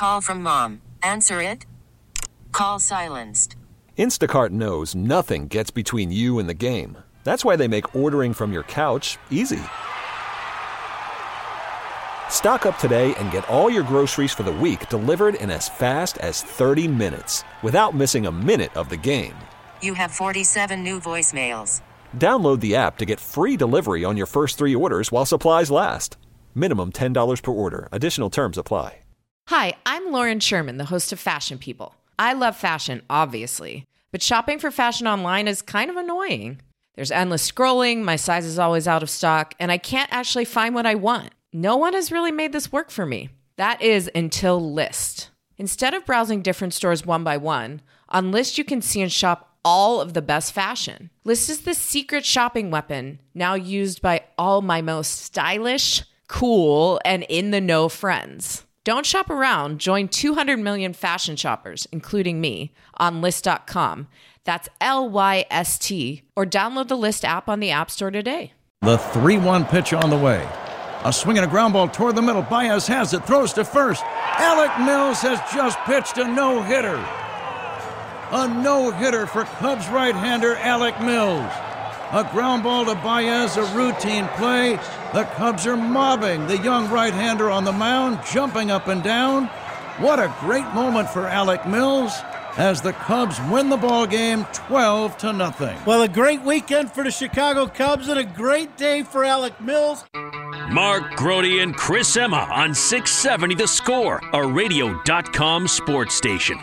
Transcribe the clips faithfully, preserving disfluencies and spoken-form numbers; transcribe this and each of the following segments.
Call from mom. Answer it. Call silenced. Instacart knows nothing gets between you and the game. That's why they make ordering from your couch easy. Stock up today and get all your groceries for the week delivered in as fast as thirty minutes without missing a minute of the game. You have forty-seven new voicemails. Download the app to get free delivery on your first three orders while supplies last. Minimum ten dollars per order. Additional terms apply. Hi, I'm Lauren Sherman, the host of Fashion People. I love fashion, obviously, but shopping for fashion online is kind of annoying. There's endless scrolling, my size is always out of stock, and I can't actually find what I want. No one has really made this work for me. That is until Lyst. Instead of browsing different stores one by one, on Lyst you can see and shop all of the best fashion. Lyst is the secret shopping weapon now used by all my most stylish, cool, and in-the-know friends. Don't shop around. Join two hundred million fashion shoppers, including me, on Lyst dot com. That's L Y S T. Or download the Lyst app on the App Store today. The three one pitch on the way. A swing and a ground ball toward the middle. Baez has it, throws to first. Alec Mills has just pitched a no-hitter. A no-hitter for Cubs right-hander Alec Mills. A ground ball to Baez, a routine play. The Cubs are mobbing the young right-hander on the mound, jumping up and down. What a great moment for Alec Mills as the Cubs win the ball game twelve to nothing. Well, a great weekend for the Chicago Cubs and a great day for Alec Mills. Mark Grote and Chris Emma on six seventy The Score, a radio dot com sports station.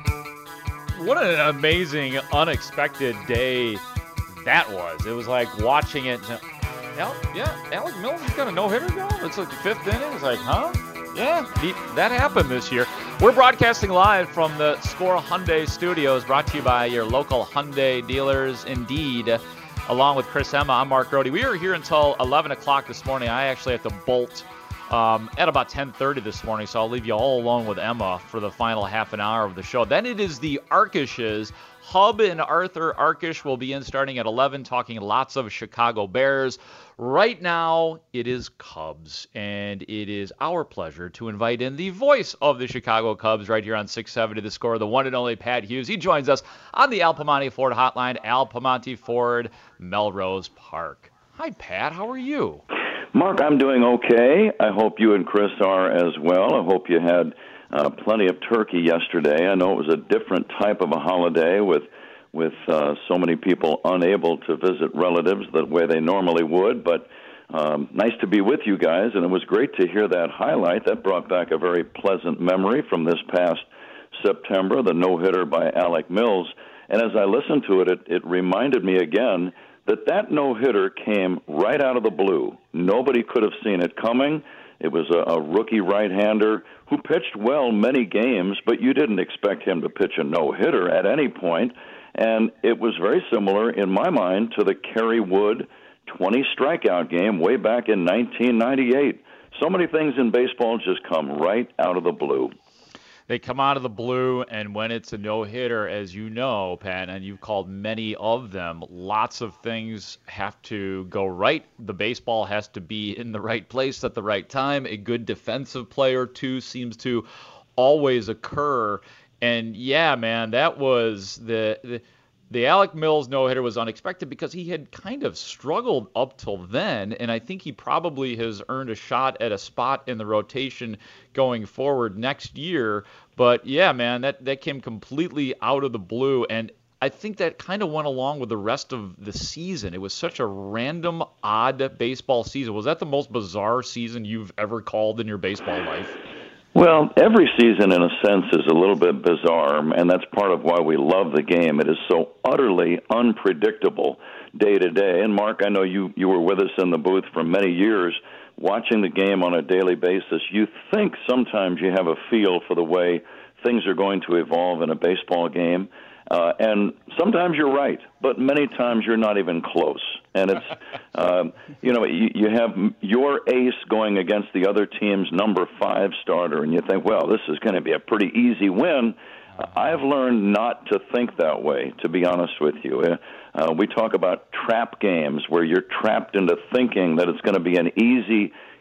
What an amazing, unexpected day that was. It was like watching it. Al, yeah, Alec Mills has got a no-hitter going. It's like the fifth inning. It's like, huh? Yeah, he, that happened this year. We're broadcasting live from the Score Hyundai Studios, brought to you by your local Hyundai dealers. Indeed, along with Chris Emma, I'm Mark Grote. We are here until eleven o'clock this morning. I actually have to bolt um, at about ten thirty this morning, so I'll leave you all alone with Emma for the final half an hour of the show. Then it is the Arkishes. Hub and Arthur Arkish will be in starting at eleven, talking lots of Chicago Bears. Right now, it is Cubs, and it is our pleasure to invite in the voice of the Chicago Cubs right here on six seventy The Score, the one and only Pat Hughes. He joins us on the Al Piemonte Ford hotline, Al Piemonte Ford, Melrose Park. Hi, Pat. How are you? Mark, I'm doing okay. I hope you and Chris are as well. I hope you had uh, plenty of turkey yesterday. I know it was a different type of a holiday with with uh, so many people unable to visit relatives the way they normally would, but um, nice to be with you guys, and it was great to hear that highlight. That brought back a very pleasant memory from this past September, the no-hitter by Alec Mills, and as I listened to it, it, it reminded me again that that no-hitter came right out of the blue. Nobody could have seen it coming. It was a, a rookie right-hander who pitched well many games, but you didn't expect him to pitch a no-hitter at any point. And it was very similar, in my mind, to the Kerry Wood twenty strikeout game way back in nineteen ninety-eight. So many things in baseball just come right out of the blue. They come out of the blue, and when it's a no-hitter, as you know, Pat, and you've called many of them, lots of things have to go right. The baseball has to be in the right place at the right time. A good defensive player, too, seems to always occur. And, yeah, man, that was the, the the Alec Mills no-hitter was unexpected because he had kind of struggled up till then, and I think he probably has earned a shot at a spot in the rotation going forward next year. But, yeah, man, that, that came completely out of the blue, and I think that kind of went along with the rest of the season. It was such a random, odd baseball season. Was that the most bizarre season you've ever called in your baseball life? Well, every season, in a sense, is a little bit bizarre, and that's part of why we love the game. It is so utterly unpredictable day to day. And, Mark, I know you, you were with us in the booth for many years watching the game on a daily basis. You think sometimes you have a feel for the way things are going to evolve in a baseball game. Uh, and sometimes you're right, but many times you're not even close. And it's, um, you know, you, you have your ace going against the other team's number five starter, and you think, well, this is going to be a pretty easy win. I've learned not to think that way, to be honest with you. Uh, we talk about trap games where you're trapped into thinking that it's going to be an easy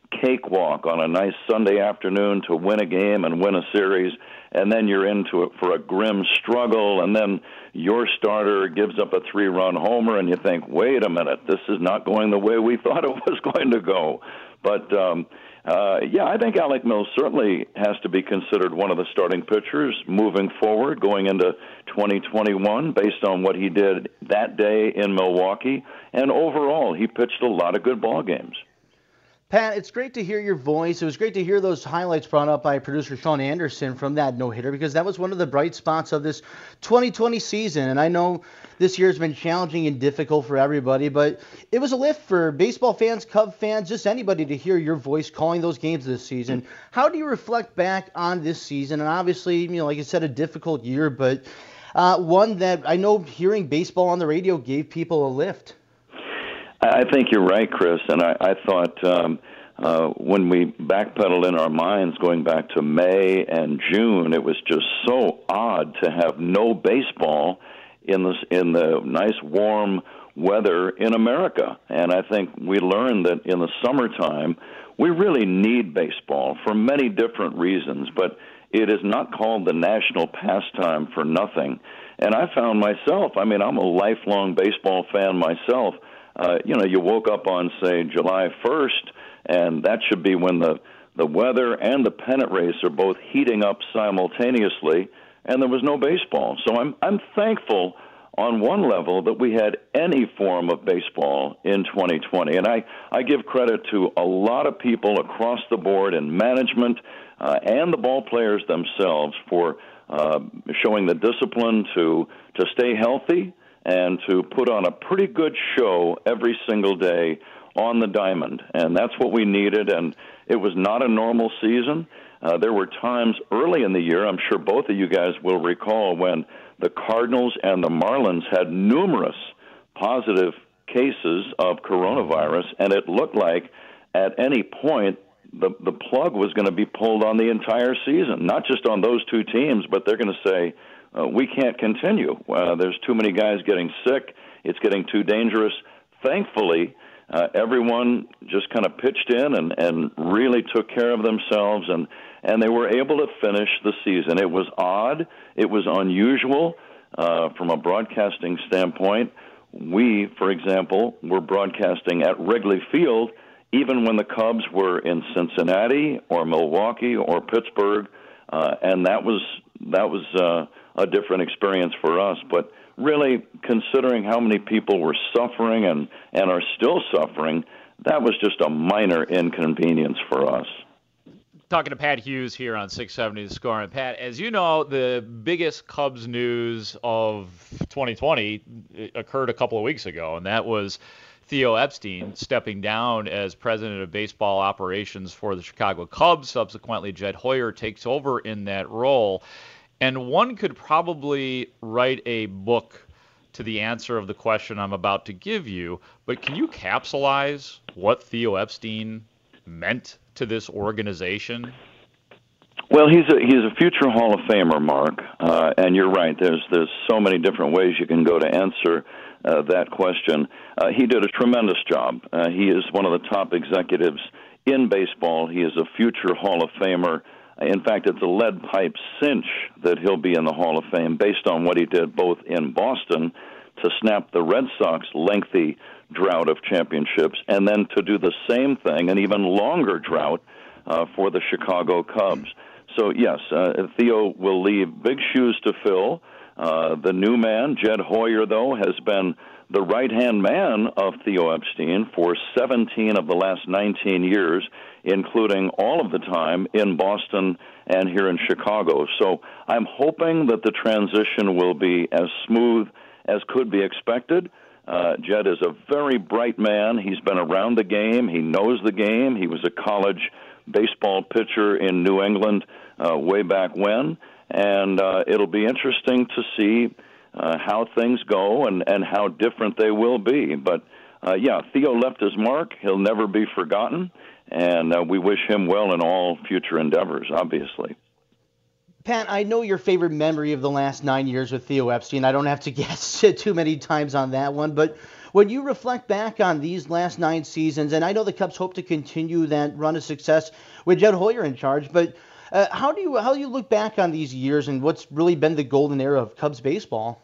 cakewalk on a nice Sunday afternoon to win a game and win a series, and then you're into it for a grim struggle, and then your starter gives up a three-run homer, and you think, wait a minute, this is not going the way we thought it was going to go. But, um, uh, yeah, I think Alec Mills certainly has to be considered one of the starting pitchers moving forward, going into twenty twenty-one, based on what he did that day in Milwaukee. And overall, he pitched a lot of good ball games. Pat, it's great to hear your voice. It was great to hear those highlights brought up by producer Sean Anderson from that no-hitter, because that was one of the bright spots of this twenty twenty season. And I know this year has been challenging and difficult for everybody, but it was a lift for baseball fans, Cub fans, just anybody to hear your voice calling those games this season. How do you reflect back on this season? And obviously, you know, like you said, a difficult year, but uh, one that I know hearing baseball on the radio gave people a lift. I think you're right, Chris, and I, I thought um, uh, when we backpedaled in our minds going back to May and June, it was just so odd to have no baseball in the, in the nice warm weather in America. And I think we learned that in the summertime, we really need baseball for many different reasons, but it is not called the national pastime for nothing. And I found myself, I mean, I'm a lifelong baseball fan myself. Uh, you know, you woke up on, say, July first, and that should be when the, the weather and the pennant race are both heating up simultaneously, and there was no baseball. So I'm I'm thankful on one level that we had any form of baseball in twenty twenty. And I, I give credit to a lot of people across the board in management uh, and the ball players themselves for uh, showing the discipline to to stay healthy and to put on a pretty good show every single day on the diamond. And that's what we needed, and it was not a normal season. Uh, there were times early in the year, I'm sure both of you guys will recall, when the Cardinals and the Marlins had numerous positive cases of coronavirus, and it looked like at any point the, the plug was going to be pulled on the entire season, not just on those two teams, but they're going to say, Uh, we can't continue. Uh, there's too many guys getting sick. It's getting too dangerous. Thankfully, uh, everyone just kind of pitched in and, and really took care of themselves, and, and they were able to finish the season. It was odd. It was unusual uh, from a broadcasting standpoint. We, for example, were broadcasting at Wrigley Field even when the Cubs were in Cincinnati or Milwaukee or Pittsburgh, uh, and that was that was uh, a different experience for us. But really, considering how many people were suffering and, and are still suffering, that was just a minor inconvenience for us. Talking to Pat Hughes here on six seventy The Score. And Pat, as you know, the biggest Cubs news of twenty twenty occurred a couple of weeks ago, and that was Theo Epstein stepping down as president of baseball operations for the Chicago Cubs. Subsequently, Jed Hoyer takes over in that role. And one could probably write a book to the answer of the question I'm about to give you, but can you capsulize what Theo Epstein meant to this organization? Well, he's a he's a future Hall of Famer, Mark, uh, and you're right. There's there's so many different ways you can go to answer uh, that question. Uh, he did a tremendous job. Uh, he is one of the top executives in baseball. He is a future Hall of Famer. In fact, it's a lead pipe cinch that he'll be in the Hall of Fame based on what he did both in Boston to snap the Red Sox lengthy drought of championships, and then to do the same thing, an even longer drought uh, for the Chicago Cubs. So, yes, uh, Theo will leave big shoes to fill. Uh, the new man, Jed Hoyer, though, has been the right-hand man of Theo Epstein for seventeen of the last nineteen years, including all of the time in Boston and here in Chicago. So I'm hoping that the transition will be as smooth as could be expected. Uh, Jed is a very bright man. He's been around the game. He knows the game. He was a college baseball pitcher in New England uh, way back when. And uh, it'll be interesting to see uh, how things go and, and how different they will be. But, uh, yeah, Theo left his mark. He'll never be forgotten. And uh, we wish him well in all future endeavors, obviously. Pat, I know your favorite memory of the last nine years with Theo Epstein. I don't have to guess too many times on that one, but When you reflect back on these last nine seasons, and I know the Cubs hope to continue that run of success with Jed Hoyer in charge, but uh, how do you how do you look back on these years and what's really been the golden era of Cubs baseball?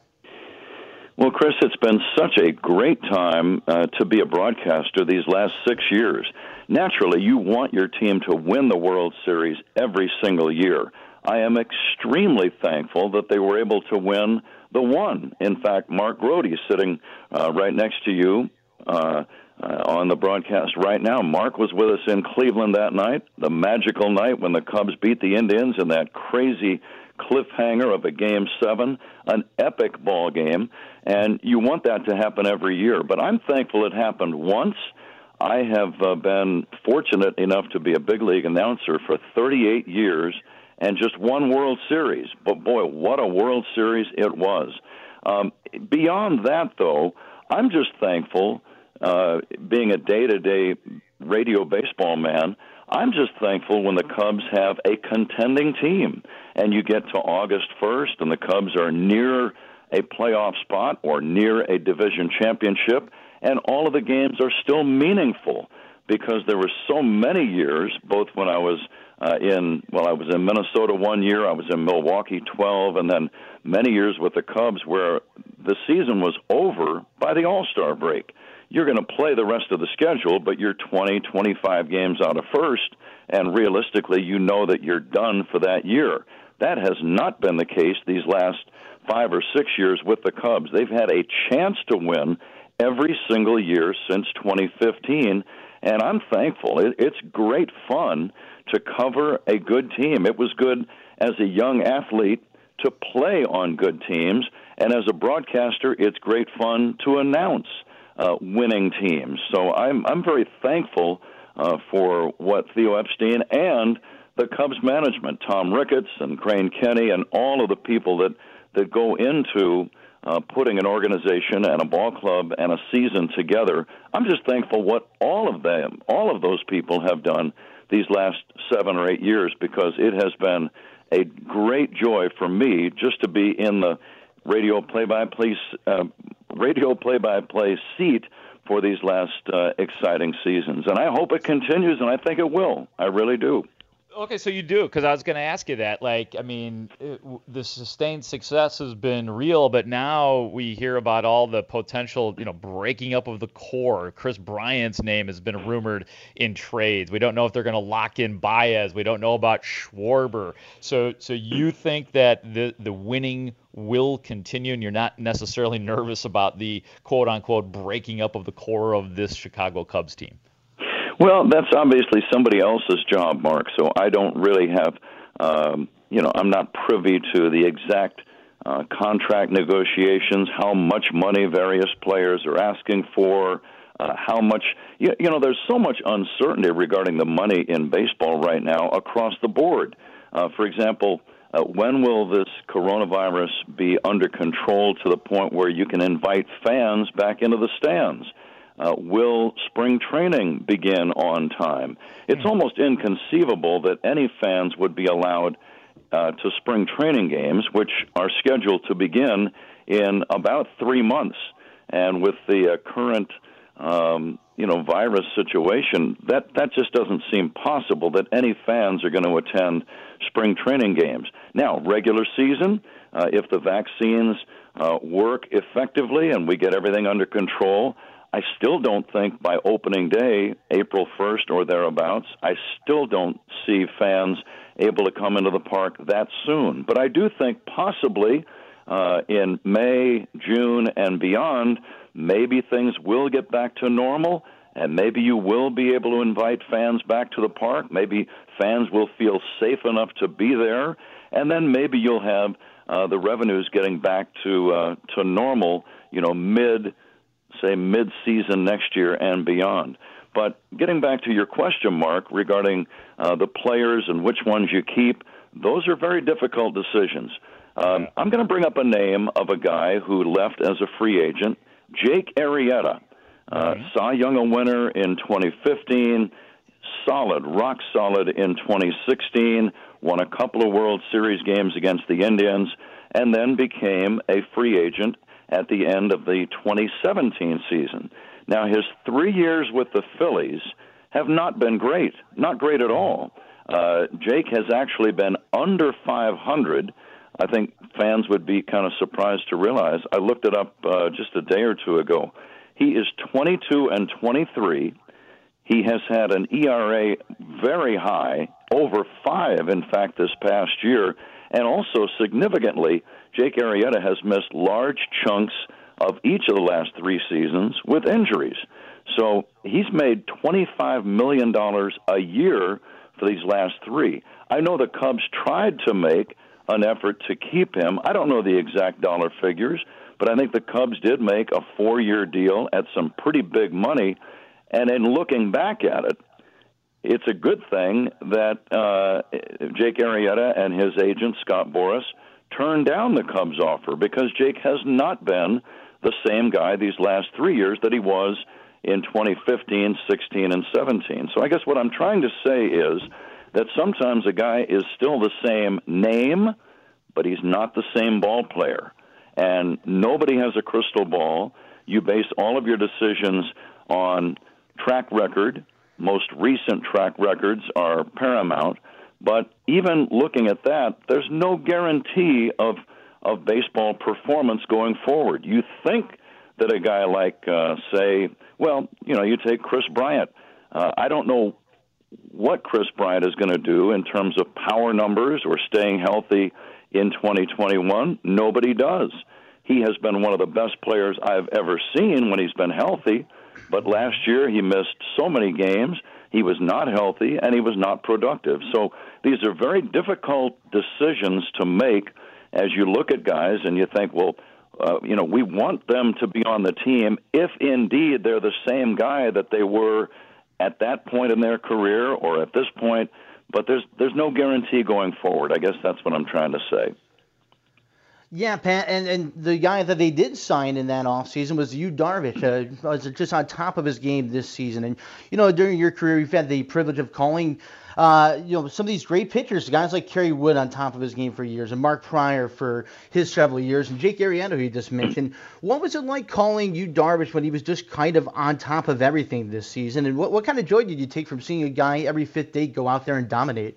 Well, Chris, it's been such a great time uh, to be a broadcaster these last six years. Naturally, you want your team to win the World Series every single year. I am extremely thankful that they were able to win the one. In fact, Mark Grote is sitting uh, right next to you uh, uh, on the broadcast right now. Mark was with us in Cleveland that night, the magical night when the Cubs beat the Indians in that crazy cliffhanger of a Game seven, an epic ball game, and you want that to happen every year. But I'm thankful it happened once. I have uh, been fortunate enough to be a big league announcer for thirty-eight years and just one World Series. But, boy, what a World Series it was. Um, beyond that, though, I'm just thankful, uh, being a day-to-day radio baseball man, I'm just thankful when the Cubs have a contending team and you get to August first and the Cubs are near a playoff spot or near a division championship, and all of the games are still meaningful because there were so many years, both when I was uh, in, well, I was in Minnesota one year, I was in Milwaukee twelve, and then many years with the Cubs where the season was over by the All-Star break. You're going to play the rest of the schedule, but you're twenty, twenty-five games out of first, and realistically, you know that you're done for that year. That has not been the case these last five or six years with the Cubs. They've had a chance to win every single year since twenty fifteen, and I'm thankful. It's great fun to cover a good team. It was good as a young athlete to play on good teams, and as a broadcaster, it's great fun to announce Uh, winning teams. So I'm I'm very thankful uh, for what Theo Epstein and the Cubs management, Tom Ricketts and Crane Kenny, and all of the people that, that go into uh, putting an organization and a ball club and a season together. I'm just thankful what all of them, all of those people have done these last seven or eight years, because it has been a great joy for me just to be in the radio play-by-play uh, radio play-by-play seat for these last uh, exciting seasons. And I hope it continues, and I think it will. I really do. Okay, so you do, because I was going to ask you that. Like, I mean, it, the sustained success has been real, but now we hear about all the potential, you know, breaking up of the core. Chris Bryant's name has been rumored in trades. We don't know if they're going to lock in Baez. We don't know about Schwarber. So, so you think that the the winning will continue, and you're not necessarily nervous about the quote-unquote breaking up of the core of this Chicago Cubs team? Well, that's obviously somebody else's job, Mark, so I don't really have, um, you know, I'm not privy to the exact uh, contract negotiations, how much money various players are asking for, uh, how much, you, you know, there's so much uncertainty regarding the money in baseball right now across the board. Uh, for example, uh, when will this coronavirus be under control to the point where you can invite fans back into the stands? Uh, will spring training begin on time? It's almost inconceivable that any fans would be allowed uh, to spring training games, which are scheduled to begin in about three months. And with the uh, current, um, you know, virus situation, that, that just doesn't seem possible that any fans are going to attend spring training games. Now, regular season, uh, if the vaccines uh, work effectively and we get everything under control, I still don't think by opening day, April first or thereabouts, I still don't see fans able to come into the park that soon. But I do think possibly uh, in May, June, and beyond, maybe things will get back to normal, and maybe you will be able to invite fans back to the park. Maybe fans will feel safe enough to be there, and then maybe you'll have uh, the revenues getting back to uh, to normal, you know, mid say mid-season next year and beyond. But getting back to your question, Mark, regarding uh, the players and which ones you keep, those are very difficult decisions. Um, I'm going to bring up a name of a guy who left as a free agent, Jake Arrieta. Uh, mm-hmm. Cy Young winner in twenty fifteen, solid, rock solid in twenty sixteen, won a couple of World Series games against the Indians, and then became a free agent at the end of the twenty seventeen season. Now, his three years with the Phillies have not been great, not great at all. Uh, Jake has actually been under five hundred. I think fans would be kind of surprised to realize. I looked it up uh, just a day or two ago. He is twenty-two and twenty-three. He has had an E R A very high, over five, in fact, this past year. And also, significantly, Jake Arrieta has missed large chunks of each of the last three seasons with injuries. So he's made twenty-five million dollars a year for these last three. I know the Cubs tried to make an effort to keep him. I don't know the exact dollar figures, but I think the Cubs did make a four-year deal at some pretty big money. And in looking back at it, it's a good thing that uh, Jake Arrieta and his agent, Scott Boras, turned down the Cubs offer, because Jake has not been the same guy these last three years that he was in twenty fifteen, sixteen, and seventeen. So I guess what I'm trying to say is that sometimes a guy is still the same name, but he's not the same ball player. And nobody has a crystal ball. You base all of your decisions on track record. Most recent track records are paramount. But even looking at that, there's no guarantee of of baseball performance going forward. You think that a guy like, uh, say, well, you know, you take Chris Bryant. Uh, I don't know what Chris Bryant is going to do in terms of power numbers or staying healthy in twenty twenty-one. Nobody does. He has been one of the best players I've ever seen when he's been healthy, but last year he missed so many games. He was not healthy, and he was not productive. So these are very difficult decisions to make as you look at guys and you think, well, uh, you know, we want them to be on the team if indeed they're the same guy that they were at that point in their career or at this point, but there's there's no guarantee going forward. I guess that's what I'm trying to say. Yeah, Pat, and, and the guy that they did sign in that offseason was Yu Darvish, uh, was just on top of his game this season. And, you know, during your career, you've had the privilege of calling, uh, you know, some of these great pitchers, guys like Kerry Wood on top of his game for years, and Mark Pryor for his several years, and Jake Arrieta, who you just mentioned. What was it like calling Yu Darvish when he was just kind of on top of everything this season? And what, what kind of joy did you take from seeing a guy every fifth day go out there and dominate?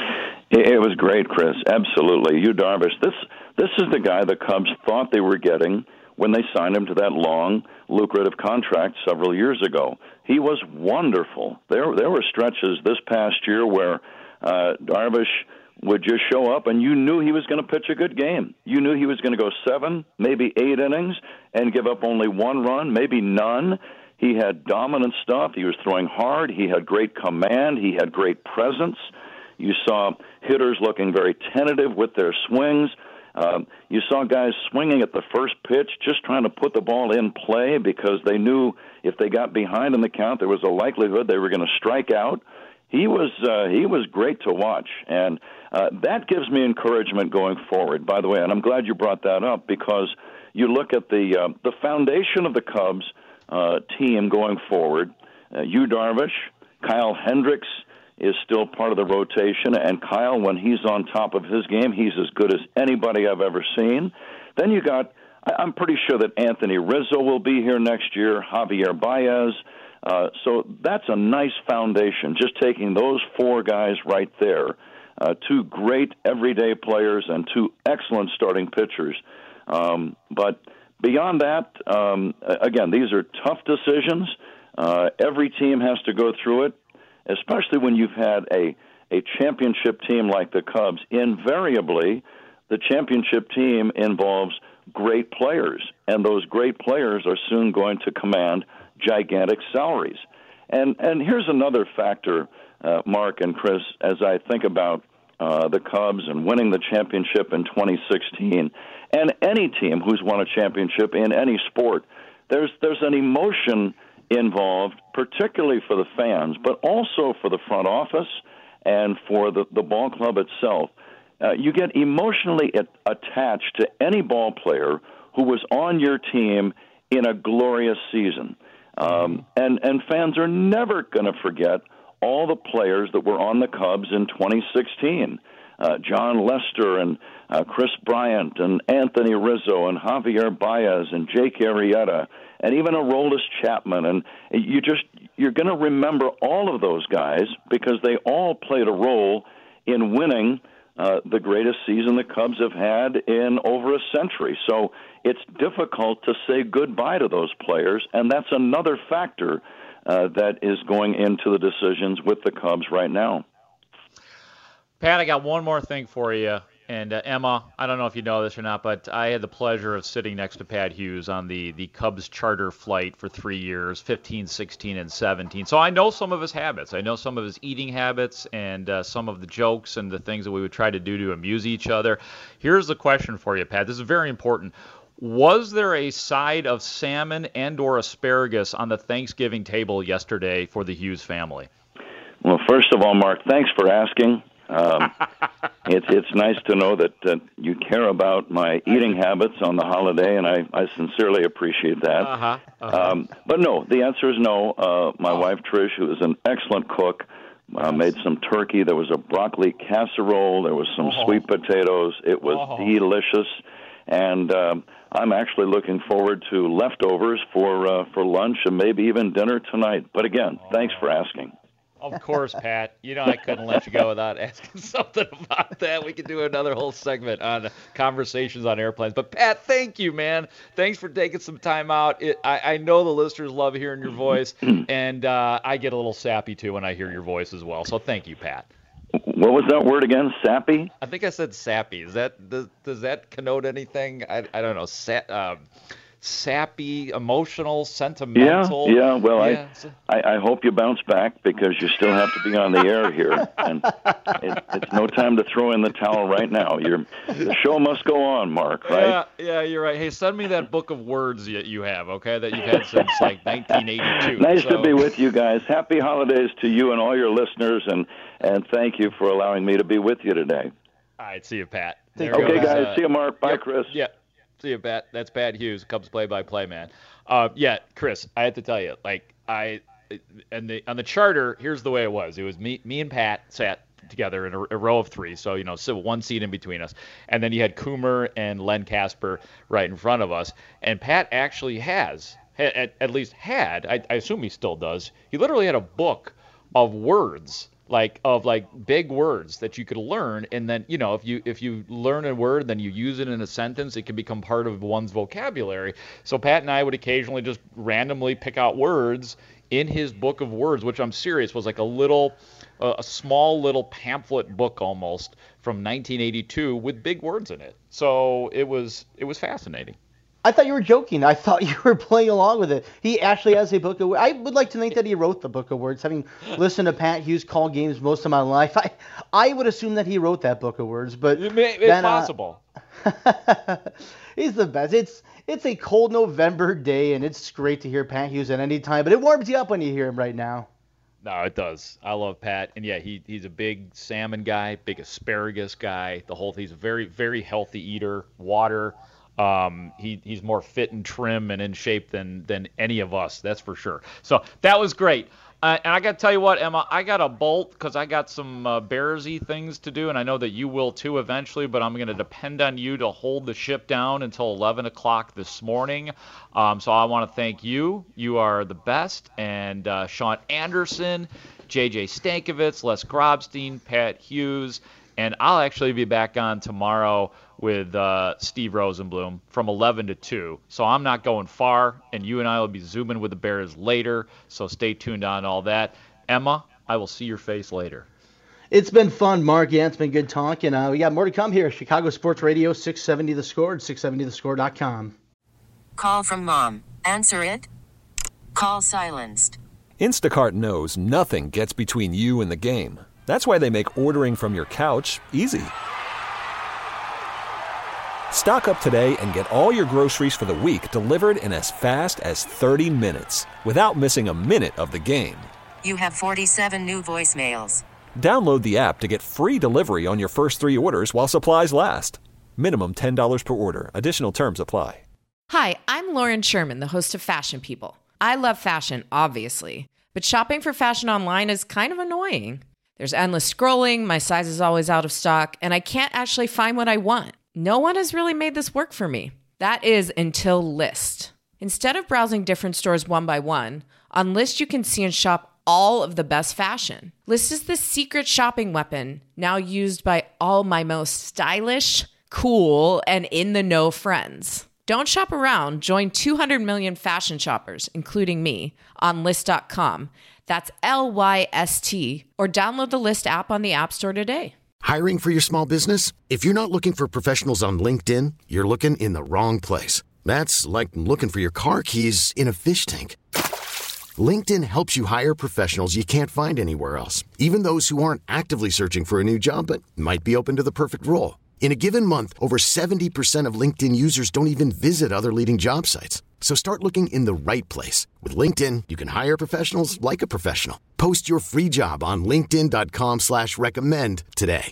It was great, Chris. Absolutely. Yu Darvish, this this is the guy the Cubs thought they were getting when they signed him to that long, lucrative contract several years ago. He was wonderful. There there were stretches this past year where uh, Darvish would just show up and you knew he was going to pitch a good game. You knew he was going to go seven, maybe eight innings and give up only one run, maybe none. He had dominant stuff. He was throwing hard. He had great command. He had great presence. You saw hitters looking very tentative with their swings. Um, you saw guys swinging at the first pitch, just trying to put the ball in play because they knew if they got behind in the count, there was a likelihood they were going to strike out. He was uh, he was great to watch, and uh, that gives me encouragement going forward, by the way, and I'm glad you brought that up because you look at the uh, the foundation of the Cubs uh, team going forward. Uh, Yu Darvish, Kyle Hendricks is still part of the rotation, and Kyle, when he's on top of his game, he's as good as anybody I've ever seen. Then you got, I'm pretty sure that Anthony Rizzo will be here next year, Javier Baez. Uh, so that's a nice foundation, just taking those four guys right there, uh, two great everyday players and two excellent starting pitchers. Um, but beyond that, um, again, these are tough decisions. Uh, every team has to go through it, especially when you've had a, a championship team like the Cubs. Invariably, the championship team involves great players, and those great players are soon going to command gigantic salaries. And and here's another factor, uh, Mark and Chris, as I think about uh, the Cubs and winning the championship in twenty sixteen, and any team who's won a championship in any sport, there's there's an emotion involved, particularly for the fans, but also for the front office and for the, the ball club itself. Uh, you get emotionally at, attached to any ball player who was on your team in a glorious season. Um, and, and fans are never going to forget all the players that were on the Cubs in twenty sixteen. uh, John Lester and uh, Chris Bryant and Anthony Rizzo and Javier Baez and Jake Arrieta and even Aroldis Chapman. And you just, you're going to remember all of those guys because they all played a role in winning uh, the greatest season the Cubs have had in over a century. So it's difficult to say goodbye to those players, and that's another factor uh, that is going into the decisions with the Cubs right now. Pat, I got one more thing for you. And uh, Emma, I don't know if you know this or not, but I had the pleasure of sitting next to Pat Hughes on the, the Cubs charter flight for three years, fifteen, sixteen, and seventeen. So I know some of his habits. I know some of his eating habits and uh, some of the jokes and the things that we would try to do to amuse each other. Here's the question for you, Pat. This is very important. Was there a side of salmon and or asparagus on the Thanksgiving table yesterday for the Hughes family? Well, first of all, Mark, thanks for asking. Um, it's it's nice to know that uh, you care about my eating habits on the holiday, and I, I sincerely appreciate that. Uh-huh, uh-huh. Um, but no, the answer is no. Uh, my oh. wife, Trish, who is an excellent cook, uh, made some turkey. There was a broccoli casserole. There was some oh. sweet potatoes. It was oh. delicious. And um, I'm actually looking forward to leftovers for, uh, for lunch and maybe even dinner tonight. But again, oh. thanks for asking. Of course, Pat. You know I couldn't let you go without asking something about that. We could do another whole segment on conversations on airplanes. But, Pat, thank you, man. Thanks for taking some time out. It, I, I know the listeners love hearing your voice, and uh, I get a little sappy, too, when I hear your voice as well. So thank you, Pat. What was that word again? Sappy? I think I said sappy. Is that does, does that connote anything? I, I don't know. Sa- uh, sappy, emotional, sentimental. Yeah, yeah. Well, yeah. I, I I hope you bounce back because you still have to be on the air here, and it, it's no time to throw in the towel right now. You're, the show must go on, Mark. Right? Yeah, yeah, you're right. Hey, send me that book of words that you have, okay? That you've had since like nineteen eighty-two. Nice so. to be with you guys. Happy holidays to you and all your listeners, and and thank you for allowing me to be with you today. All right, see you, Pat. There okay, goes. guys. Uh, see you, Mark. Bye, yep, Chris. Yeah. See you, Pat. That's Pat Hughes, Cubs play-by-play man. Uh, yeah, Chris, I have to tell you, like I, and the on the charter, here's the way it was. It was me, me and Pat sat together in a, a row of three, so you know, so one seat in between us, and then you had Coomer and Len Casper right in front of us. And Pat actually has, at, at least had, I, I assume he still does. He literally had a book of words. Like of like big words that you could learn, and then you know if you if you learn a word, then you use it in a sentence, it can become part of one's vocabulary. So Pat and I would occasionally just randomly pick out words in his book of words, which I'm serious was like a little, uh, a small little pamphlet book almost from nineteen eighty-two with big words in it. So it was it was fascinating. I thought you were joking. I thought you were playing along with it. He actually has a book of words. I would like to think that he wrote the book of words. Having listened to Pat Hughes call games most of my life, I I would assume that he wrote that book of words. But it may, it's then, possible. Uh, he's the best. It's it's a cold November day, and it's great to hear Pat Hughes at any time. But it warms you up when you hear him right now. No, it does. I love Pat, and yeah, he he's a big salmon guy, big asparagus guy. The whole he's a very very healthy eater. Water. Um, he he's more fit and trim and in shape than than any of us, that's for sure. So that was great. Uh, and I got to tell you what, Emma, I got to bolt because I got some uh, Bearsy things to do, and I know that you will too eventually, but I'm going to depend on you to hold the ship down until eleven o'clock this morning. Um, so I want to thank you. You are the best. And uh, Sean Anderson, J J Stankovitz, Les Grobstein, Pat Hughes, and I'll actually be back on tomorrow with uh, Steve Rosenblum from eleven to two. So I'm not going far, and you and I will be zooming with the Bears later, so stay tuned on all that. Emma, I will see your face later. It's been fun, Mark. Yeah, it's been good talking. Uh, we got more to come here. Chicago Sports Radio, six seventy The Score, and six seventy the score dot com. Call from mom. Answer it. Call silenced. Instacart knows nothing gets between you and the game. That's why they make ordering from your couch easy. Stock up today and get all your groceries for the week delivered in as fast as thirty minutes without missing a minute of the game. You have forty-seven new voicemails. Download the app to get free delivery on your first three orders while supplies last. Minimum ten dollars per order. Additional terms apply. Hi, I'm Lauren Sherman, the host of Fashion People. I love fashion, obviously, but shopping for fashion online is kind of annoying. There's endless scrolling, my size is always out of stock, and I can't actually find what I want. No one has really made this work for me. That is until Lyst. Instead of browsing different stores one by one, on Lyst you can see and shop all of the best fashion. Lyst is the secret shopping weapon now used by all my most stylish, cool, and in-the-know friends. Don't shop around. Join two hundred million fashion shoppers, including me, on Lyst dot com. That's L Y S T, or download the Lyst app on the App Store today. Hiring for your small business? If you're not looking for professionals on LinkedIn, you're looking in the wrong place. That's like looking for your car keys in a fish tank. LinkedIn helps you hire professionals you can't find anywhere else, even those who aren't actively searching for a new job but might be open to the perfect role. In a given month, over seventy percent of LinkedIn users don't even visit other leading job sites. So start looking in the right place. With LinkedIn, you can hire professionals like a professional. Post your free job on linkedin dot com slash recommend today.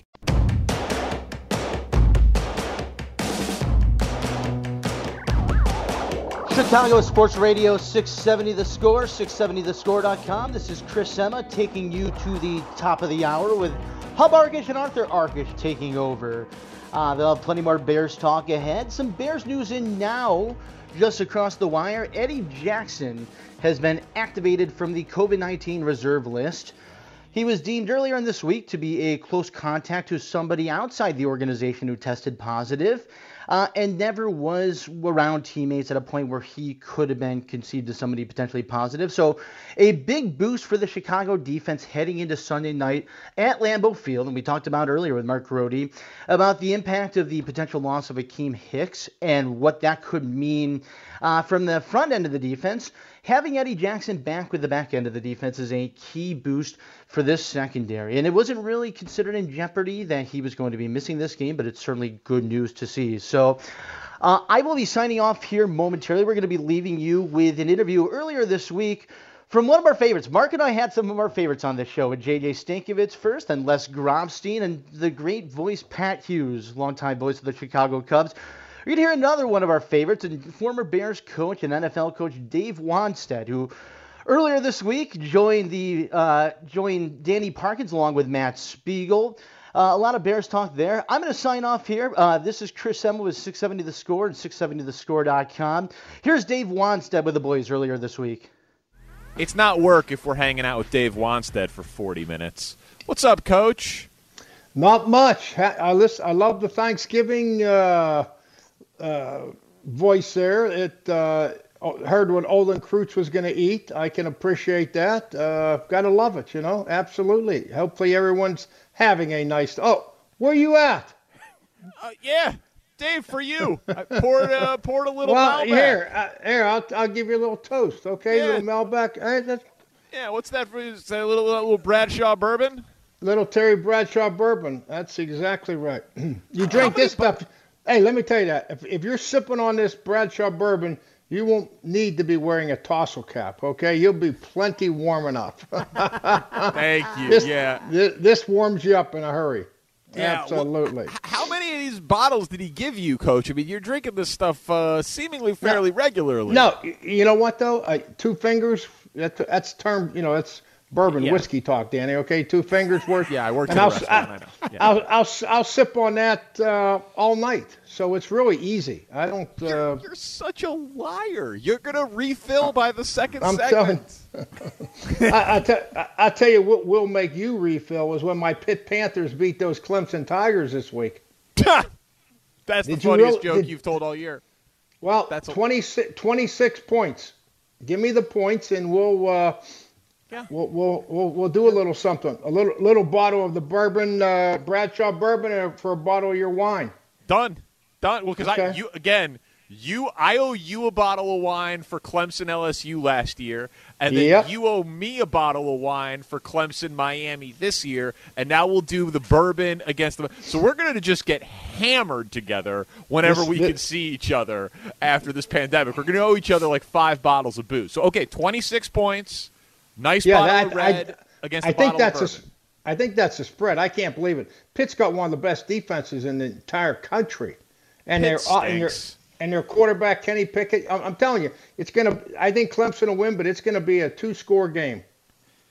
Chicago Sports Radio six seventy The Score, six seventy the score dot com. This is Chris Emma taking you to the top of the hour with Hub Arkish and Arthur Arkish taking over. Uh, they'll have plenty more Bears talk ahead. Some Bears news in now, just across the wire. Eddie Jackson has been activated from the COVID nineteen reserve list. He was deemed earlier in this week to be a close contact to somebody outside the organization who tested positive. Uh, and never was around teammates at a point where he could have been conceived as somebody potentially positive. So a big boost for the Chicago defense heading into Sunday night at Lambeau Field. And we talked about earlier with Mark Grote about the impact of the potential loss of Akeem Hicks and what that could mean uh, from the front end of the defense. Having Eddie Jackson back with the back end of the defense is a key boost for this secondary. And it wasn't really considered in jeopardy that he was going to be missing this game, but it's certainly good news to see. So uh, I will be signing off here momentarily. We're going to be leaving you with an interview earlier this week from one of our favorites. Mark and I had some of our favorites on this show with J J Stankiewicz first, and Les Grobstein, and the great voice Pat Hughes, longtime voice of the Chicago Cubs. We're going to hear another one of our favorites, and former Bears coach and N F L coach Dave Wannstedt, who earlier this week joined the uh, joined Danny Parkins along with Matt Spiegel. Uh, a lot of Bears talk there. I'm going to sign off here. Uh, this is Chris Emma with six seventy The Score and six seventy the score dot com. Here's Dave Wannstedt with the boys earlier this week. It's not work if we're hanging out with Dave Wannstedt for forty minutes. What's up, Coach? Not much. I, listen, I love the Thanksgiving uh, uh, voice there. It uh, heard what Olin Kreutz was going to eat. I can appreciate that. Uh, gotta love it, you know. Absolutely. Hopefully everyone's having a nice. Oh, where you at? Uh, yeah, Dave, for you. I poured uh, poured a little. Well, Malbec. here, uh, here, I'll I'll give you a little toast, okay? Yeah. Little Malbec. Hey, that's, yeah, what's that for? Is that a little a little Bradshaw bourbon? Little Terry Bradshaw bourbon. That's exactly right. You drink this stuff. Hey, let me tell you that if if you're sipping on this Bradshaw bourbon, you won't need to be wearing a tassel cap, okay? You'll be plenty warm enough. Thank you. This, yeah. This, this warms you up in a hurry. Yeah, absolutely. Well, how many of these bottles did he give you, Coach? I mean, you're drinking this stuff uh, seemingly fairly no, regularly. No, you know what though? Uh, two fingers. That's that's term. You know, that's bourbon yeah. whiskey talk, Danny. Okay, two fingers worth. Yeah, I worked and at a I'll, restaurant. I, I know. Yeah. I'll, I'll I'll sip on that uh, all night. So it's really easy. I don't. Uh, you're, you're such a liar. You're gonna refill by the second I'm segment. Telling, I, I, te- I, I tell you what will make you refill is when my Pitt Panthers beat those Clemson Tigers this week. That's did the funniest you joke did, you've told all year. Well, That's a, twenty-six, twenty-six points. Give me the points, and we'll. Uh, Yeah. We'll, we'll we'll we'll do a little something. A little little bottle of the bourbon, uh, Bradshaw bourbon, for a bottle of your wine. Done, done. Well, because okay. I you again, you I owe you a bottle of wine for Clemson L S U last year, and then yep. you owe me a bottle of wine for Clemson Miami this year, and now we'll do the bourbon against them. So we're going to just get hammered together whenever this, we this, can see each other after this pandemic. We're going to owe each other like five bottles of booze. So okay, twenty-six points. Nice yeah, bottle that, of red I, against I a think bottle that's of bourbon. A, I think that's a spread. I can't believe it. Pitt's got one of the best defenses in the entire country, and Pitt they're and their and their quarterback Kenny Pickett. I'm, I'm telling you, it's gonna. I think Clemson will win, but it's gonna be a two-score game.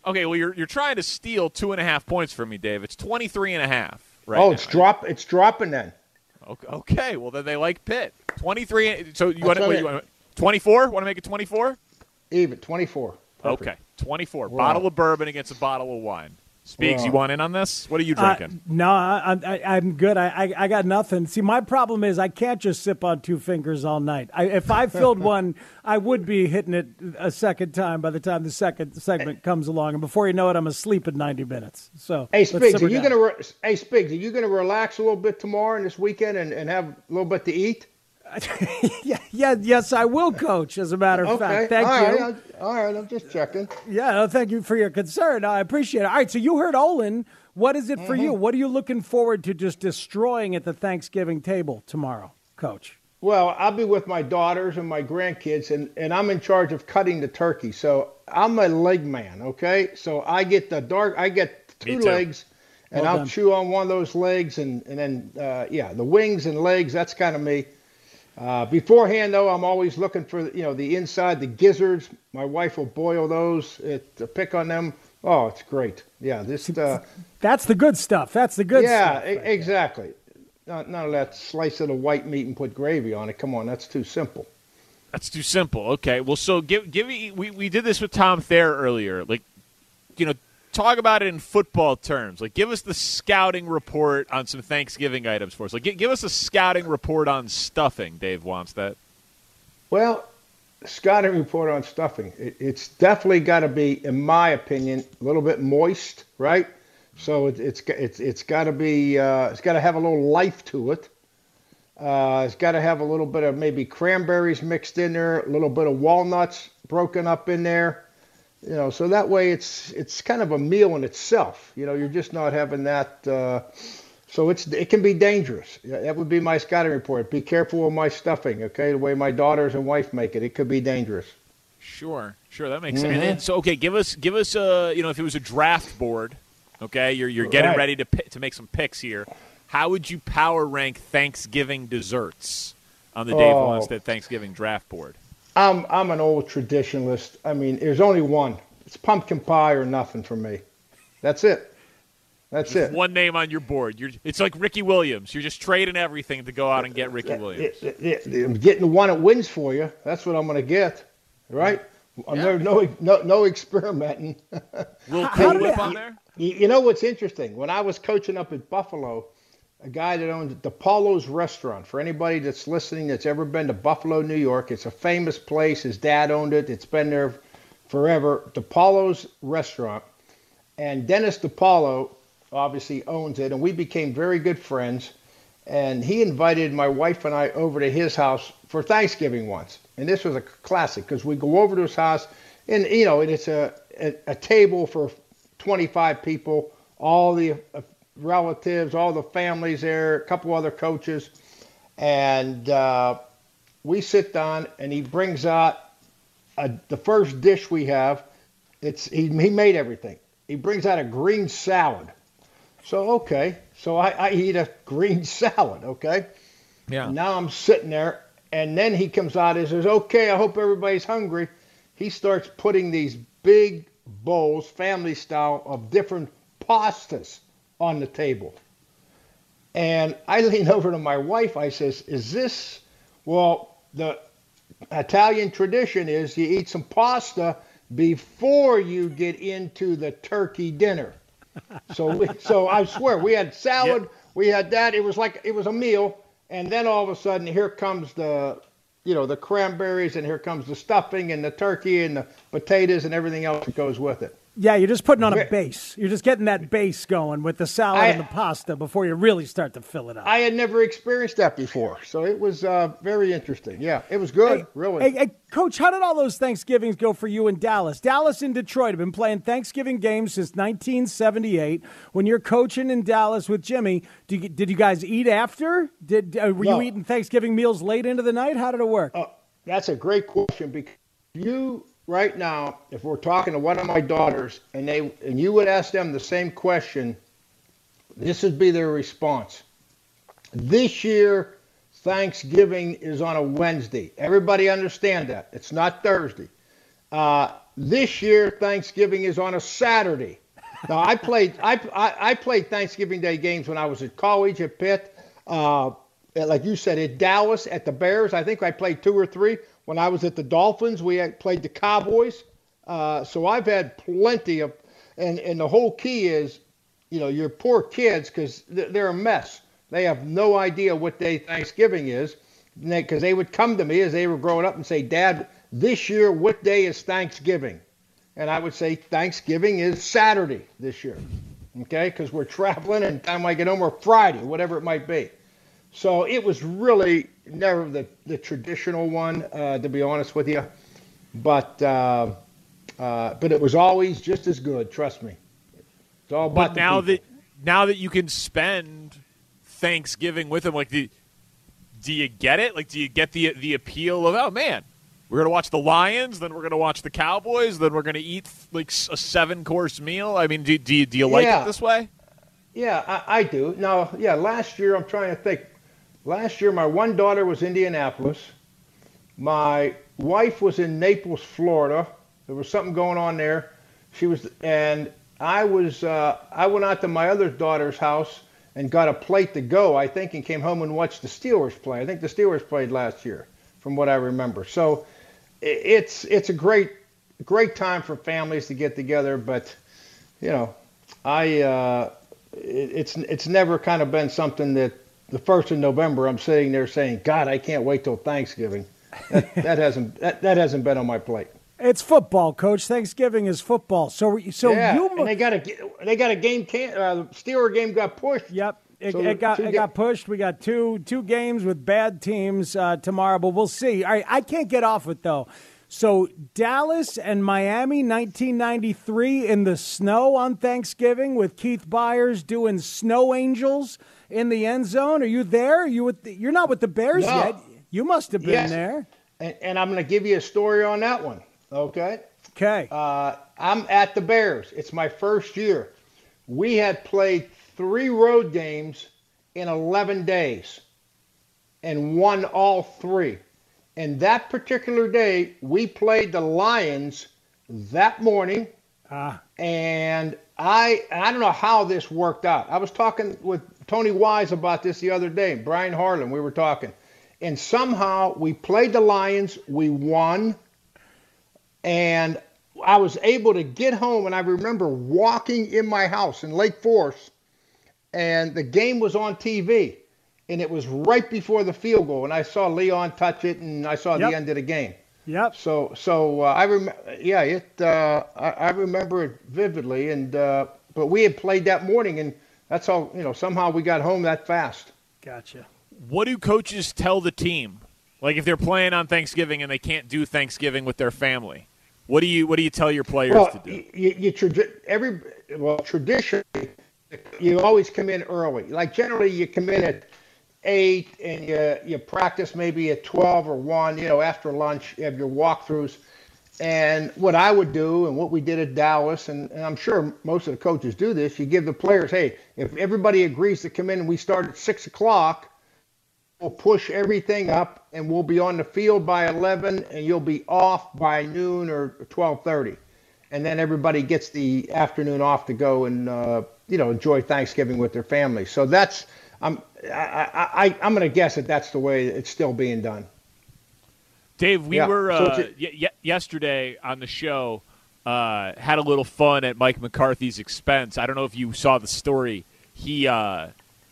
Okay, well, you're you're trying to steal two and a half points from me, Dave. It's twenty-three and a half right Oh, now. it's drop. It's dropping then. Okay, okay, well, then they like Pitt. twenty-three. So you want That's to what you I- want twenty-four? Want to make it twenty-four? Even twenty-four. Perfect. Okay, twenty-four. Wow. Bottle of bourbon against a bottle of wine. Speaks, Wow. you want in on this? What are you Uh, drinking? no, I, I, I'm good. I, I, I got nothing. See, my problem is I can't just sip on two fingers all night. I, if I filled one, I would be hitting it a second time by the time the second segment comes along, and before you know it, I'm asleep in ninety minutes. So, Hey let's Spiggs, simmer are you down. gonna? Re- hey Spiggs, are you gonna relax a little bit tomorrow and this weekend and, and have a little bit to eat? yeah, yeah, yes, I will, Coach. As a matter of Okay. fact, thank all you. right, I'll- all right, I'm just checking. Yeah, no, thank you for your concern. I appreciate it. All right, so you heard Olin. What is it for Mm-hmm. you? What are you looking forward to just destroying at the Thanksgiving table tomorrow, Coach? Well, I'll be with my daughters and my grandkids, and, and I'm in charge of cutting the turkey. So I'm a leg man, okay? So I get the dark, I get Me two too. legs, and Well I'll done. chew on one of those legs, and and then uh, yeah, the wings and legs. That's kind of me. Uh, beforehand, though, I'm always looking for you know the inside, the gizzards. My wife will boil those, it, to pick on them. Oh, it's great. Yeah, this. Uh, That's the good stuff. That's the good yeah, stuff. e- exactly. Not, none of that slice of the white meat and put gravy on it. Come on, that's too simple. That's too simple. Okay, well, so give give me. We, we did this with Tom Thayer earlier. Like, you know, talk about it in football terms. Like, give us the scouting report on some Thanksgiving items for us. Like, give, give us a scouting report on stuffing. Dave wants that. Well, scouting report on stuffing. It, it's definitely got to be, in my opinion, a little bit moist, right? So it, it's it's it's got to be. Uh, it's got to have a little life to it. Uh, it's got to have a little bit of maybe cranberries mixed in there, a little bit of walnuts broken up in there. You know, so that way it's it's kind of a meal in itself. You know, you're just not having that. Uh, so it's it can be dangerous. Yeah, that would be my scouting report. Be careful with my stuffing, okay? The way my daughters and wife make it, it could be dangerous. Sure, sure, that makes sense. And Mhm. then, so, okay, give us give us uh, you know, if it was a draft board, okay, you're you're getting Right. ready to pi- to make some picks here. How would you power rank Thanksgiving desserts on the Dave Oh. Wannstedt Thanksgiving draft board? I'm I'm an old traditionalist. I mean, there's only one. It's pumpkin pie or nothing for me. That's it. That's Just it. one name on your board. You're it's like Ricky Williams. You're just trading everything to go out and get Ricky Williams. It- it- it- I'm getting the one that wins for you. That's what I'm going to get. Right? I'm there, no, no, no experimenting. Little How Cool did Whip it- on there? You, you know what's interesting? When I was coaching up at Buffalo, a guy that owned the Paulo's Restaurant. For anybody that's listening that's ever been to Buffalo, New York, it's a famous place. His dad owned it. It's been there forever. The Paulo's Restaurant. And Dennis DiPaolo obviously owns it, and we became very good friends. And he invited my wife and I over to his house for Thanksgiving once. And this was a classic because we go over to his house, and you know, and it's a a, a table for twenty-five people, all the uh, relatives, all the families there, a couple other coaches, and uh, we sit down, and he brings out a, the first dish we have. It's he, he made everything. He brings out a green salad. So okay, so I, I eat a green salad. Okay. Yeah. Now I'm sitting there, and then he comes out and says, "Okay, I hope everybody's hungry." He starts putting these big bowls, family style, of different pastas on the table. And I lean over to my wife. I says, "Is this?" Well, the Italian tradition is you eat some pasta before you get into the turkey dinner. So, we, so I swear, we had salad, Yep. we had that. It was like it was a meal, and then all of a sudden, here comes the, you know, the cranberries, and here comes the stuffing and the turkey and the potatoes and everything else that goes with it. Yeah, you're just putting on a Ve- base. You're just getting that base going with the salad I- and the pasta before you really start to fill it up. I had never experienced that before, so it was uh, very interesting. Yeah, it was good, Hey, really. Hey, hey, Coach, how did all those Thanksgivings go for you in Dallas? Dallas and Detroit have been playing Thanksgiving games since nineteen seventy-eight. When you're coaching in Dallas with Jimmy, did you, did you guys eat after? Did uh, Were No. you eating Thanksgiving meals late into the night? How did it work? Uh, that's a great question because you right now, if we're talking to one of my daughters and they and you would ask them the same question, this would be their response. This year, Thanksgiving is on a Wednesday. Everybody understand that. It's not Thursday. Uh, this year Thanksgiving is on a Saturday. Now I played I, I I played Thanksgiving Day games when I was at college at Pitt. Uh, like you said, at Dallas, at the Bears. I think I played two or three. When I was at the Dolphins, we had played the Cowboys. Uh, so I've had plenty of, and, and the whole key is, you know, your poor kids, because they're a mess. They have no idea what day Thanksgiving is, because they, they would come to me as they were growing up and say, Dad, this year, what day is Thanksgiving? And I would say, Thanksgiving is Saturday this year, okay, because we're traveling, and the time I get home, or Friday, whatever it might be. So it was really never the, the traditional one, uh, to be honest with you. But uh, uh, but it was always just as good, trust me. It's all about But now that now that you can spend Thanksgiving with them, like, do, do you get it? Like, do you get the the appeal of, oh, man, we're going to watch the Lions, then we're going to watch the Cowboys, then we're going to eat, like, a seven-course meal? I mean, do, do, you, do you like yeah. it this way? Yeah, I, I do. Now, yeah, last year, I'm trying to think. Last year, my one daughter was Indianapolis. My wife was in Naples, Florida. There was something going on there. She was, and I was, uh, I went out to my other daughter's house and got a plate to go, I think, and came home and watched the Steelers play. I think the Steelers played last year, from what I remember. So it's it's a great great time for families to get together. But you know, I uh, it, it's it's never kind of been something that. The first of November, I'm sitting there saying, God, I can't wait till Thanksgiving. That, that hasn't that, that hasn't been on my plate. It's football, Coach. Thanksgiving is football. So, so yeah, you and they got a they got a game. Can, uh, the Steeler game got pushed. Yep, it, so it got it ga- got pushed. We got two two games with bad teams uh, tomorrow, but we'll see. All right, I can't get off it though. So Dallas and Miami, nineteen ninety-three, in the snow on Thanksgiving with Keith Byers doing Snow Angels in the end zone. Are you there? Are you with the, you're not with the Bears no. yet. You must have been yes. there. And, and I'm going to give you a story on that one. Okay. Okay. Uh, I'm at the Bears. It's my first year. We had played three road games in eleven days and won all three. And that particular day, we played the Lions that morning. Ah. And I I don't know how this worked out. I was talking with Tony Wise about this the other day. Brian Harlan, we were talking. And somehow we played the Lions. We won. And I was able to get home. And I remember walking in my house in Lake Forest. And the game was on T V. And it was right before the field goal. And I saw Leon touch it. And I saw Yep. the end of the game. Yep. So, so uh, I remember. Yeah, it. Uh, I, I remember it vividly. And uh, but we had played that morning, and that's how you know. Somehow we got home that fast. Gotcha. What do coaches tell the team? Like if they're playing on Thanksgiving and they can't do Thanksgiving with their family, what do you what do you tell your players well, to do? You, you tradi- every well traditionally, you always come in early. Like generally, you come in at eight and you you practice maybe at twelve or one. You know, after lunch, you have your walkthroughs. And what I would do, and what we did at Dallas, and, and I'm sure most of the coaches do this, you give the players, hey, if everybody agrees to come in and we start at six o'clock, we'll push everything up and we'll be on the field by eleven and you'll be off by noon or twelve thirty. And then everybody gets the afternoon off to go and, uh, you know, enjoy Thanksgiving with their families. So that's, I'm, I, I, I'm going to guess that that's the way it's still being done. Dave, we Yeah, were so uh, it's y- y- yesterday on the show, uh, had a little fun at Mike McCarthy's expense. I don't know if you saw the story. He uh,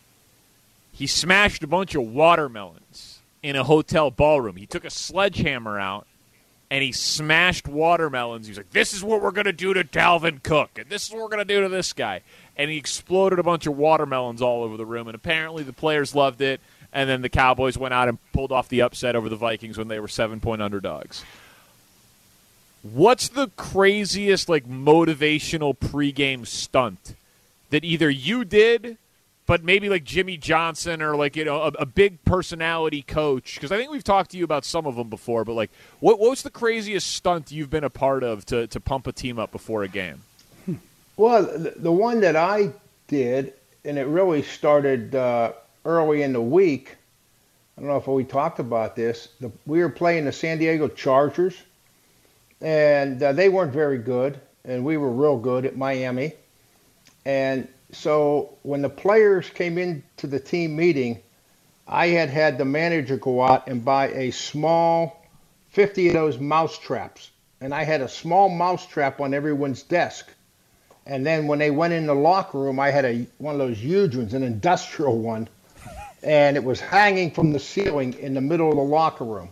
he smashed a bunch of watermelons in a hotel ballroom. He took a sledgehammer out, and he smashed watermelons. He was like, this is what we're going to do to Dalvin Cook, and this is what we're going to do to this guy. And he exploded a bunch of watermelons all over the room, and apparently the players loved it. And then the Cowboys went out and pulled off the upset over the Vikings when they were seven-point underdogs. What's the craziest, like, motivational pregame stunt that either you did, but maybe like Jimmy Johnson or like, you know, a, a big personality coach? Because I think we've talked to you about some of them before, but like, what what's the craziest stunt you've been a part of to, to pump a team up before a game? Well, the, the one that I did, and it really started uh, early in the week, I don't know if we talked about this. The, we were playing the San Diego Chargers, and uh, they weren't very good, and we were real good at Miami. And so when the players came into the team meeting, I had had the manager go out and buy a small fifty of those mouse traps. And I had a small mouse trap on everyone's desk. And then when they went in the locker room, I had a one of those huge ones, an industrial one. And it was hanging from the ceiling in the middle of the locker room.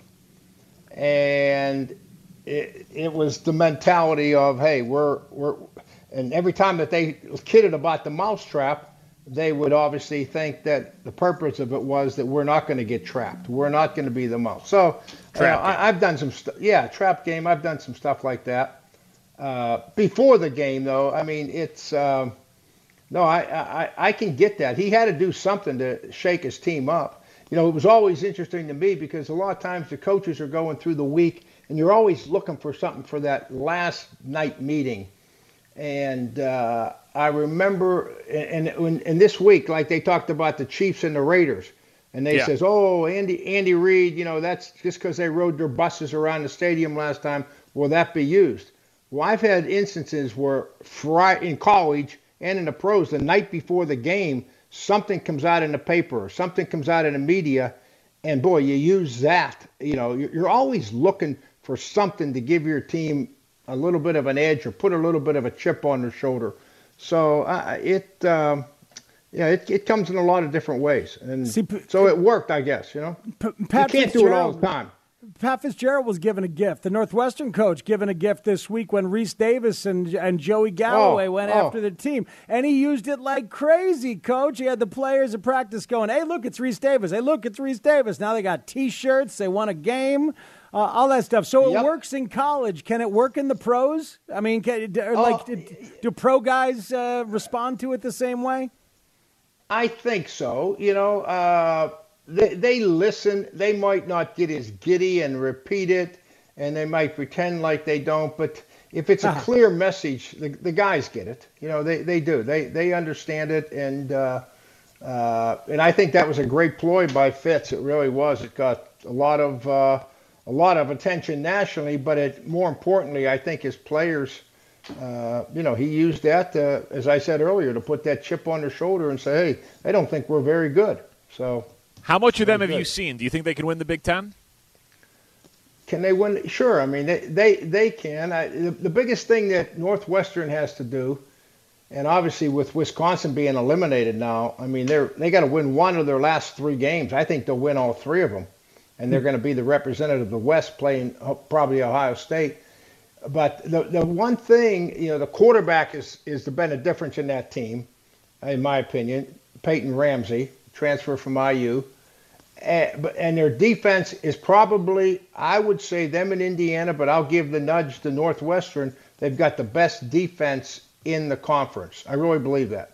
And it, it was the mentality of, hey, we're, we're, and every time that they kidded about the mouse trap, they would obviously think that the purpose of it was that we're not going to get trapped. We're not going to be the mouse. So uh, I, I've done some stuff. Yeah, trap game. I've done some stuff like that. Uh, before the game, though, I mean, it's, um, no, I, I, I can get that. He had to do something to shake his team up. You know, it was always interesting to me because a lot of times the coaches are going through the week and you're always looking for something for that last night meeting. And uh, I remember, and, and, and this week, like they talked about the Chiefs and the Raiders, and they Yeah. says, oh, Andy Andy Reid, you know, that's just because they rode their buses around the stadium last time. Will that be used? Well, I've had instances where fri- in college and in the pros, the night before the game, something comes out in the paper or something comes out in the media, and boy, you use that. You know, you're, you're always looking for something to give your team a little bit of an edge or put a little bit of a chip on their shoulder. So uh, it, um, yeah, it, it comes in a lot of different ways, and See, P- so it worked, I guess. You know, P- you Pat can't do it all Fitzgerald- the time. Pat Fitzgerald was given a gift. The Northwestern coach given a gift this week when Reese Davis and and Joey Galloway Oh, went oh. after the team, and he used it like crazy. Coach, he had the players at practice going, "Hey, look, it's Reese Davis. Hey, look, it's Reese Davis." Now they got T-shirts. They won a game. Uh, all that stuff. So it Yep. works in college. Can it work in the pros? I mean, can, or Oh, like, do, do pro guys uh, respond to it the same way? I think so. You know, uh, they, they listen. They might not get as giddy and repeat it, and they might pretend like they don't. But if it's a Uh-huh. clear message, the, the guys get it. You know, they, they do. They they understand it, and uh, uh, and I think that was a great ploy by Fitz. It really was. It got a lot of uh, a lot of attention nationally, but it more importantly, I think his players. Uh, you know, he used that, to, as I said earlier, to put that chip on their shoulder and say, hey, they don't think we're very good. So, How much of them very have you good. seen? Do you think they can win the Big Ten? Can they win? Sure. I mean, they they, they can. I, the, the biggest thing that Northwestern has to do, and obviously with Wisconsin being eliminated now, I mean, they're they got to win one of their last three games. I think they'll win all three of them, and they're going to be the representative of the West playing uh, probably Ohio State. But the the one thing, you know, the quarterback is is the been a difference in that team, in my opinion. Peyton Ramsey, transfer from I U, and, but and their defense is probably, I would say, them in Indiana, but I'll give the nudge to Northwestern. They've got the best defense in the conference. I really believe that.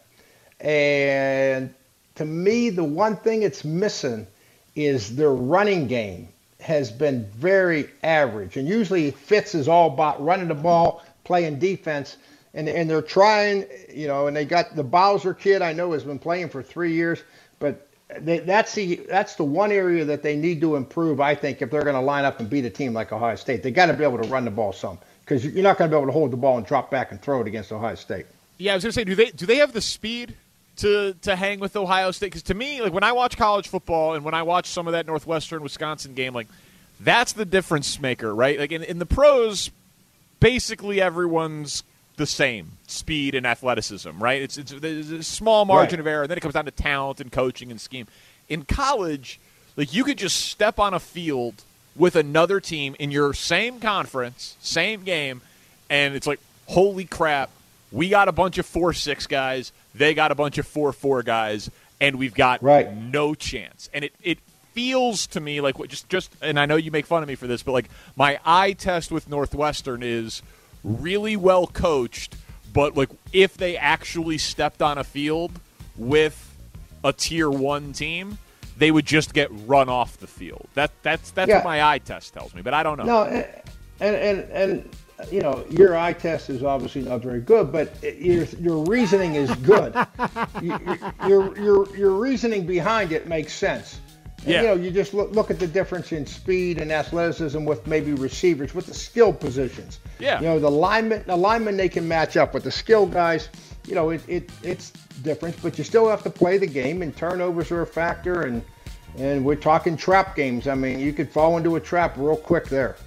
And to me, the one thing it's missing is their running game has been very average. And usually Fitz is all about running the ball, playing defense. And, and they're trying, you know, and they got the Bowser kid, I know, has been playing for three years. But they, that's the that's the one area that they need to improve, I think, if they're going to line up and beat a team like Ohio State. They got to be able to run the ball some, because you're not going to be able to hold the ball and drop back and throw it against Ohio State. Yeah, I was going to say, do they do they have the speed to to hang with Ohio State? Because to me, like when I watch college football and when I watch some of that Northwestern Wisconsin game, like that's the difference maker, right? Like in, in the pros, basically everyone's the same speed and athleticism, right? It's it's there's a small margin Right. of error. And then it comes down to talent and coaching and scheme. In college, like you could just step on a field with another team in your same conference, same game, and it's like, holy crap, we got a bunch of four six guys, they got a bunch of four four guys, and we've got Right. no chance. And it, it feels to me like what just just and I know you make fun of me for this, but like my eye test with Northwestern is really well coached, but like if they actually stepped on a field with a tier one team, they would just get run off the field. That that's that's Yeah. what my eye test tells me, but I don't know. No, and and and you know, your eye test is obviously not very good, but your your reasoning is good. your, your your your reasoning behind it makes sense, Yeah. You know, you just look, look at the difference in speed and athleticism with maybe receivers, with the skill positions. Yeah. You know, the linemen, the linemen they can match up with the skill guys. You know, it, it it's different, but you still have to play the game, and turnovers are a factor. And and we're talking trap games. I mean, you could fall into a trap real quick there.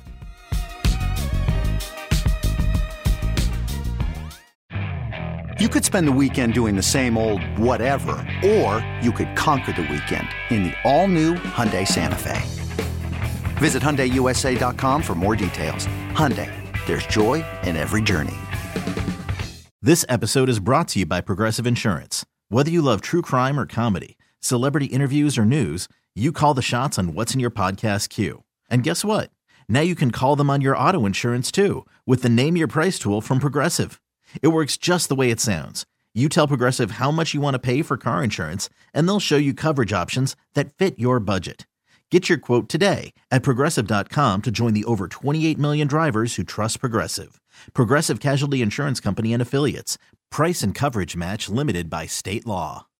You could spend the weekend doing the same old whatever, or you could conquer the weekend in the all-new Hyundai Santa Fe. Visit Hyundai U S A dot com for more details. Hyundai, there's joy in every journey. This episode is brought to you by Progressive Insurance. Whether you love true crime or comedy, celebrity interviews or news, you call the shots on what's in your podcast queue. And guess what? Now you can call them on your auto insurance too with the Name Your Price tool from Progressive. It works just the way it sounds. You tell Progressive how much you want to pay for car insurance, and they'll show you coverage options that fit your budget. Get your quote today at Progressive dot com to join the over twenty-eight million drivers who trust Progressive. Progressive Casualty Insurance Company and Affiliates. Price and coverage match limited by state law.